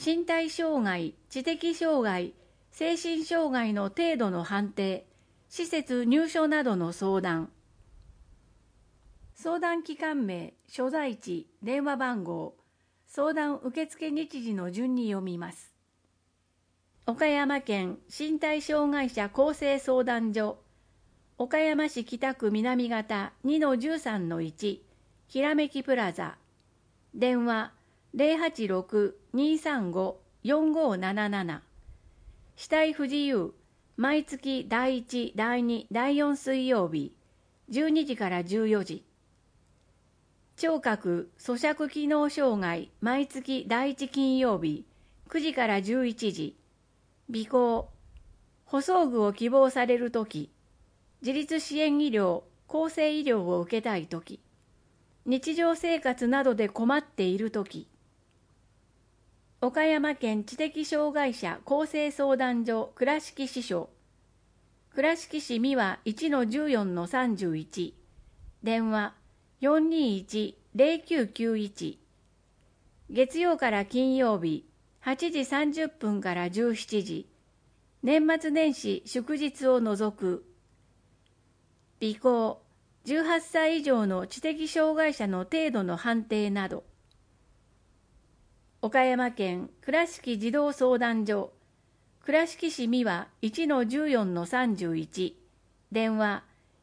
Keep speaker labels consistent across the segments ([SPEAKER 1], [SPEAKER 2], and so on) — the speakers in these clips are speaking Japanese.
[SPEAKER 1] 身体障害、知的障害、精神障害の程度の判定、施設入所などの相談。相談機関名、所在地、電話番号、相談受付日時の順に読みます。岡山県身体障害者公正相談所、岡山市北区南方 2-13-1、きらめきプラザ。電話 086-235-4577。肢体不自由、毎月第1、第2、第4水曜日、12時から14時。聴覚、咀嚼機能障害、毎月第1金曜日、9時から11時。尾行、補装具を希望されるとき、自立支援医療、厚生医療を受けたいとき、日常生活などで困っているとき。岡山県知的障害者公正相談所倉敷支所、倉敷市三輪 1-14-31、電話 421-0991。月曜から金曜日、8時30分から17時、年末年始祝日を除く。尾行、18歳以上の知的障害者の程度の判定など。岡山県倉敷児童相談所、倉敷市三輪 1-14-31、電話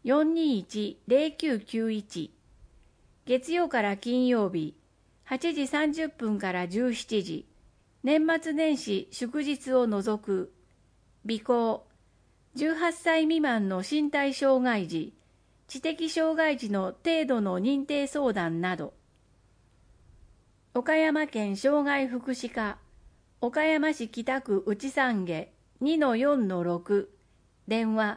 [SPEAKER 1] 421-0991。月曜から金曜日、8時30分から17時、年末年始祝日を除く。尾行、18歳未満の身体障害児、知的障害児の程度の認定相談など。岡山県障害福祉課、岡山市北区内三下 2-4-6、電話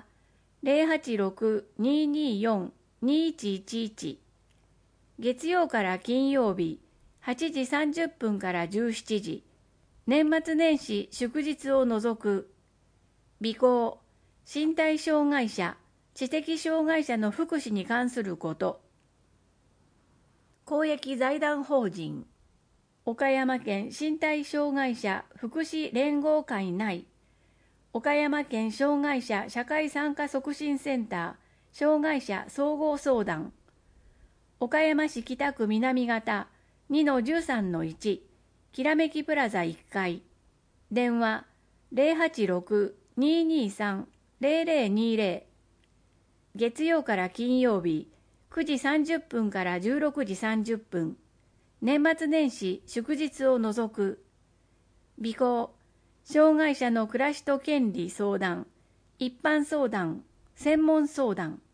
[SPEAKER 1] 086-224-2111。月曜から金曜日、8時30分から17時、年末年始祝日を除く。尾行、身体障害者、知的障害者の福祉に関すること。公益財団法人、岡山県身体障害者福祉連合会内、岡山県障害者社会参加促進センター障害者総合相談、岡山市北区南方 2-13-1、きらめきプラザ1階、電話 086-223-0020。月曜から金曜日、9時30分から16時30分、年末年始祝日を除く。尾行、障害者の暮らしと権利相談、一般相談、専門相談。